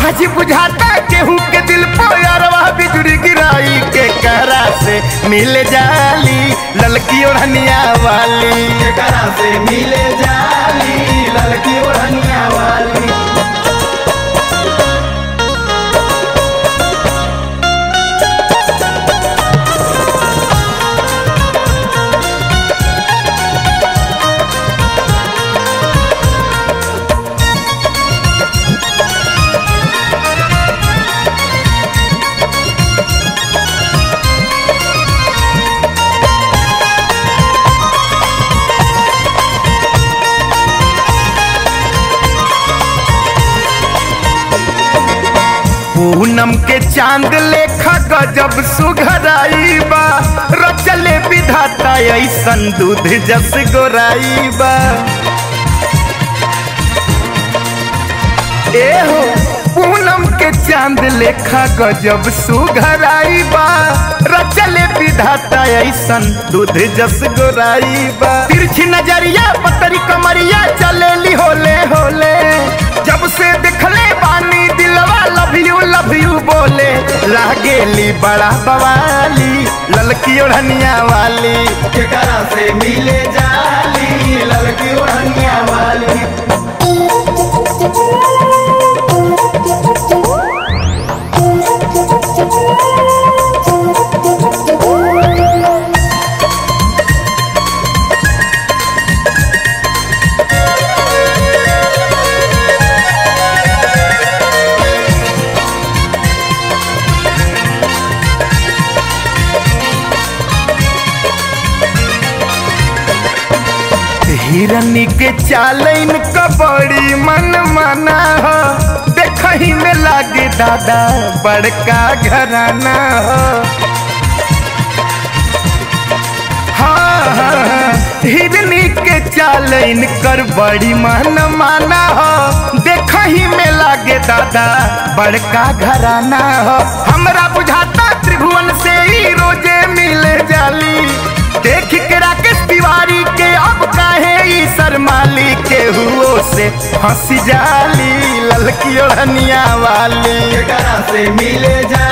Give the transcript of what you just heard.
आज बुझाता केहू के दिल पोयरवा बिजुरी गिराई के करा से मिले जाली ललकी ओढ़निया वाली केकरा से मिले जाली ललकी ओढ़निया वाली। पूनम के चांद लेखा गजब सुघराई बा रचले विधाता ऐसन दूध जस गोराई बा। ए हो पूनम के चांद लेखा गजब सुघराई बा रचले विधाता ऐसन दूध जस गोराई बा। तिरछी नजरिया पतरी कमरिया चलेली होले होले जब से दिखले बानी दिलवा लव यू बोले लागेली बड़ा बवाली ललकी ओढ़निया वाली केकरा से मिले जाली ललकी ओढ़निया वाली। हिरनी के चालन कबड़ी मन माना हो देखही में लागे दादा बड़का घराना हो। हाँ हिरनी के चालन कर बड़ी मन माना हो देखही में लागे दादा बड़का घराना हो। हमरा बुझाता त्रिभुवन से ही रोजे मिले जाली देख के राकेश तिवारी के अब काहे ई शर्माली के हुओ से हंसी जाली ललकी ओढ़निया वाली केकरा से मिले जाली